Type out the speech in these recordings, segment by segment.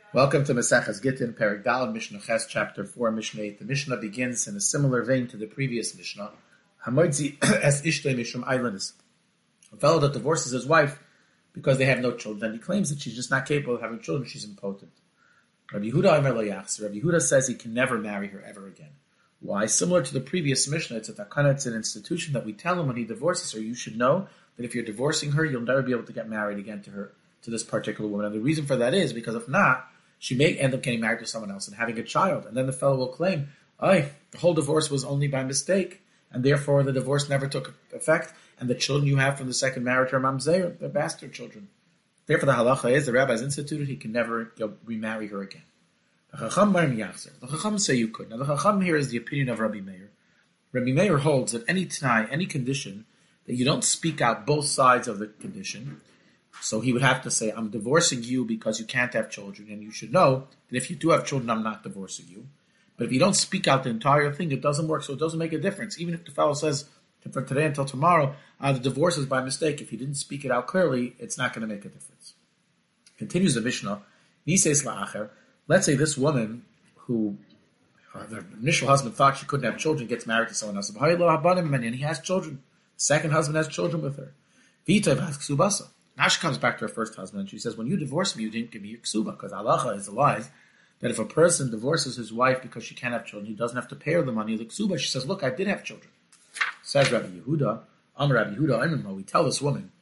Welcome to Maseches Gittin, Perek Daled, Mishnah Ches, Chapter 4, Mishnah 8. The Mishnah begins in a similar vein to the previous Mishnah. Hamoitzi es ishtoi mishum eilenis. A fellow that divorces his wife because they have no children, and he claims that she's just not capable of having children, she's impotent. Rabbi Yehuda Omer lo yachzir. Rabbi Yehuda says he can never marry her ever again. Why? Similar to the previous Mishnah, it's a takana, it's an institution that we tell him when he divorces her, you should know that if you're divorcing her, you'll never be able to get married again to this particular woman. And the reason for that is because if not, she may end up getting married to someone else and having a child. And then the fellow will claim, the whole divorce was only by mistake, and therefore the divorce never took effect, and the children you have from the second marriage are mamzer, they're bastard children. Therefore the halacha is, the rabbis instituted, he can never remarry her again. The Chacham say you could. Now the Chacham here is the opinion of Rabbi Meir. Rabbi Meir holds that any t'nai, any condition, that you don't speak out both sides of the condition. So he would have to say, I'm divorcing you because you can't have children, and you should know that if you do have children, I'm not divorcing you. But if you don't speak out the entire thing, it doesn't work, so it doesn't make a difference. Even if the fellow says, from today until tomorrow, the divorce is by mistake, if he didn't speak it out clearly, it's not going to make a difference. Continues the Mishnah, Nises la'acher, let's say this woman, who the initial husband thought she couldn't have children, gets married to someone else, and he has children. The second husband has children with her. Now she comes back to her first husband and she says, when you divorced me, you didn't give me your ksuba, because halacha is the lies that if a person divorces his wife because she can't have children, he doesn't have to pay her the money of the ksuba. She says, look, I did have children. Says Rabbi Yehuda, Rabbi Yehuda, we tell this woman,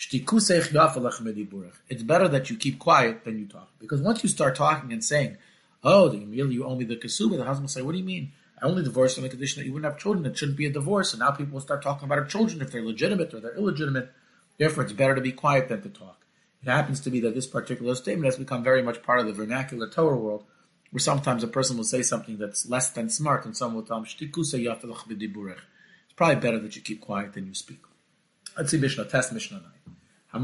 it's better that you keep quiet than you talk. Because once you start talking and saying, you owe me the ksuba, the husband will say, what do you mean? I only divorced on the condition that you wouldn't have children. It shouldn't be a divorce. And now people will start talking about her children if they're legitimate or they're illegitimate. Therefore, it's better to be quiet than to talk. It happens to be that this particular statement has become very much part of the vernacular Torah world, where sometimes a person will say something that's less than smart, and someone will tell him, it's probably better that you keep quiet than you speak. Let's see Mishnah, test Mishnah 9.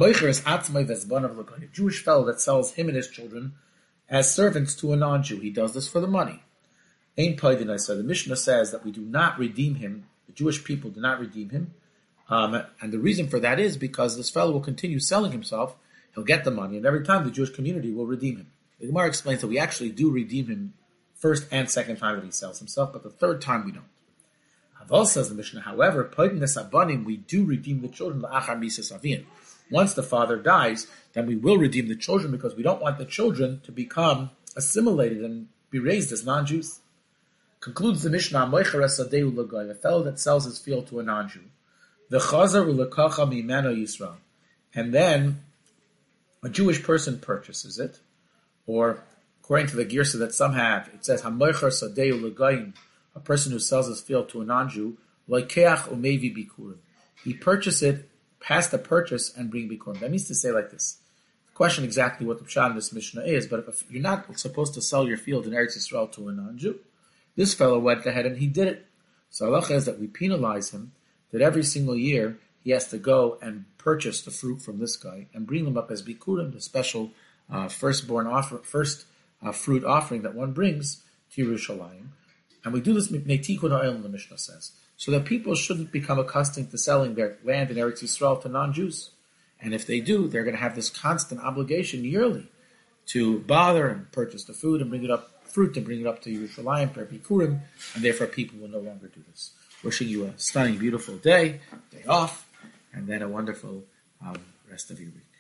A Jewish fellow that sells him and his children as servants to a non-Jew. He does this for the money. The Mishnah says that we do not redeem him, the Jewish people do not redeem him, and the reason for that is because this fellow will continue selling himself, he'll get the money, and every time the Jewish community will redeem him. The Gemara explains that we actually do redeem him first and second time that he sells himself, but the third time we don't. Aval says the Mishnah, however, we do redeem the children. Once the father dies, then we will redeem the children because we don't want the children to become assimilated and be raised as non-Jews. Concludes the Mishnah, a fellow that sells his field to a non-Jew. The Chazar ulekacha mimeno Yisrael, and then a Jewish person purchases it, or according to the Girsa that some have, it says hamoicher sadeu legayim, a person who sells his field to a non-Jew, loikeach umevi bikurim. He purchases it, pass the purchase, and bring bikurim. That means to say like this. Question exactly what the pshat in this Mishnah is, but if you're not supposed to sell your field in Eretz Yisrael to a non-Jew, this fellow went ahead and he did it. So halacha is that we penalize him, that every single year he has to go and purchase the fruit from this guy and bring them up as bikurim, the special first fruit offering that one brings to Yerushalayim. And we do this metikun ha'olam, the Mishnah says, so that people shouldn't become accustomed to selling their land in Eretz Yisrael to non-Jews. And if they do, they're going to have this constant obligation yearly to bother and purchase the fruit and bring it up to Yerushalayim for bikurim, and therefore people will no longer do this. Wishing you a stunning, beautiful day off, and then a wonderful rest of your week.